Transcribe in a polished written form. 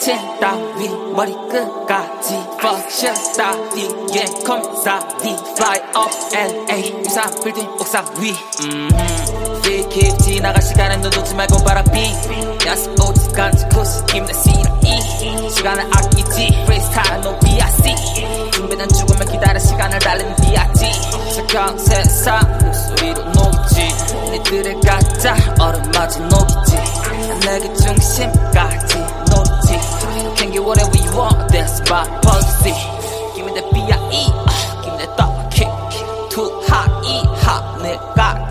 정신 따위 머리끝까지 fuck shit 따위에 검사리 fly up LA 유산 빌딩 옥상 위 Fake 지나갈 시간은 너 놓지 말고 바라비 야스 오직간지 쿠시 힘내 시라이 시간을 아끼지 freestyle no BRC 준비된 죽으면 기다려 시간을 달리는 BRT 차가운 세상 목소리로 녹이지 니들의 가짜 얼음맞은 녹이지 내게 중심까지 놓지 Can get whatever you want that's my policy Give me the BRE give me the double kick too hot hot 내가